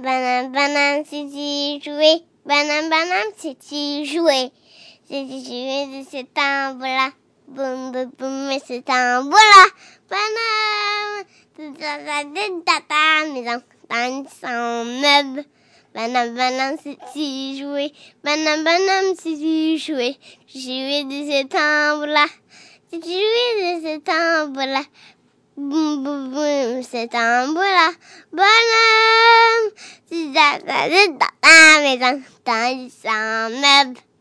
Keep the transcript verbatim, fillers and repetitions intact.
Banane, banane, c'est y jouer. Banane, banane, c'est y jouer. C'est y jouer de ce tambour-là. Boum, boum, boum, et ce tambour-là. Banane, tout ça, ça, tout ça, ta maison. Dans son meuble. Banane, banane, c'est y jouer. Banane, banane, c'est y jouer. Jouer de ce tambour-là. C'est jouer de ce tambour-là. Boum, boum, boum, ce tambour-là. Banane, c'est ça, ça, tout ça, ta maison. Dans son meuble.